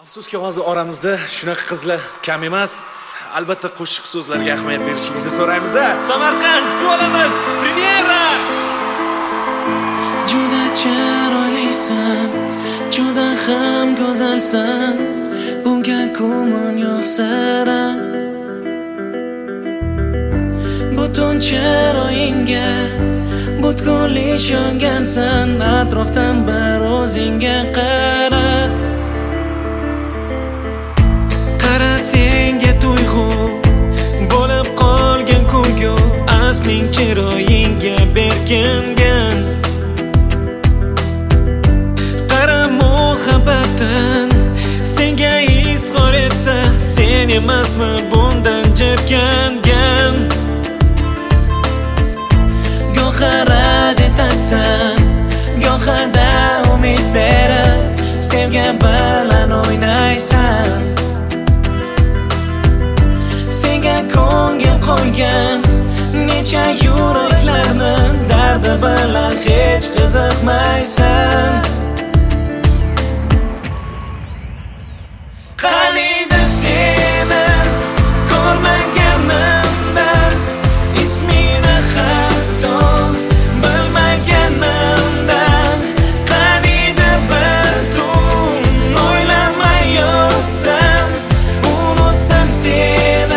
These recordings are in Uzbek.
Afsuski hozir oramizda shunaqa qizlar kam emas. Albatta qo'shiq so'zlarga ahamiyat berishingizni so'raymiz. Samarqand kutib olamiz. Premyera. Juda chiroylisan, juda ham go'zalsan. Bunga ko'min yo'q sira. Butun chiroyingga butkul ishongansan. Atrofdan bir o'zingga qara. Senga tuyg'u bo'lib qolgan kulgu asling chiroyingga berkingan. Qara muhabbatdan senga izhor etsa, sen emasmi bundan jirkangan. Go'hara detasan, go'hada umid berib, sevgi bilan o'ynaysan. Ko'ngil qo'ygan necha yuraklarni dardi bilan hech qiziqmaysan. Qaniydi seni ko'rmaganimda, ismini hatto bilmaganimda, qaniydi bir tun o'ylamay yotsam, unutsam seni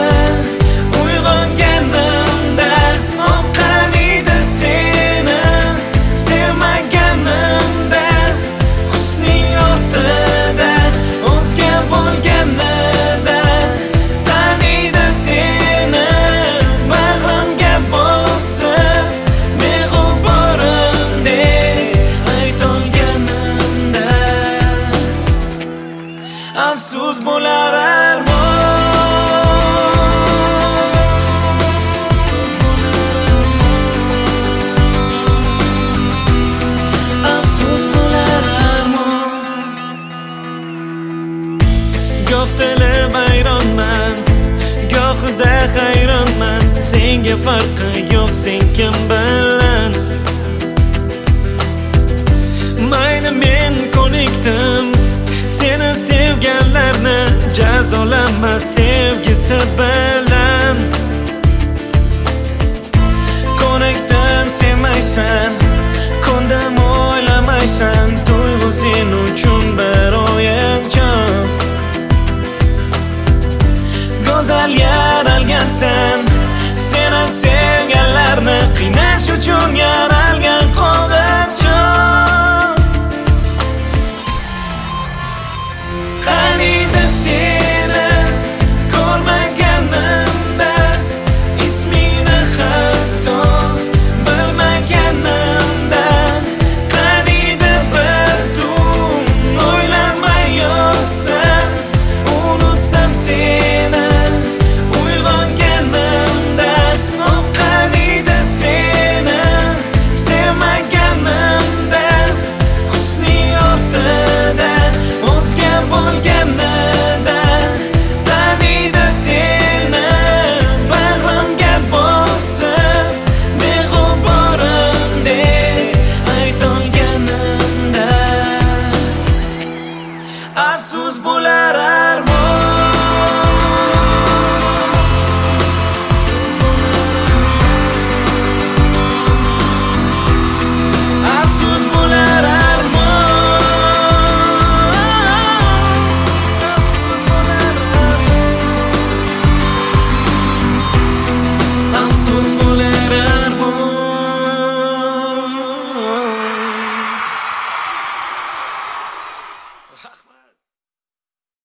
afsus bo'lar armon. Afsus bo'lar armon. Goh tilib hayronman, gohida hayronman. Senga farqi yo'q, sen kim bilan? Mayli men ko'nikdim seni sevganlarni, jazolama sevgisi bilan. Ko'nikdim sevmaysan, ko'ndim o'ylamaysan. Tuyg'u sen uchun bir o'yinchoq. Go'zal yaralgansan, seni sevganlarni qiynash uchun yaralgan qo'g'irchoq. Qaniydi seni ko'rmaganimda, ismini hatto bilmaganimda, qaniydi bir tun o'ylamay yotsam, unutsam seni uyg'onganimda. Oh, qaniydi seni sevmaganimda, husni ortida o'zga bo'lganida, qaniydi seni bag'rimga bosib, beg'uborimdek aytolganimda. Afsus bo'lar armon.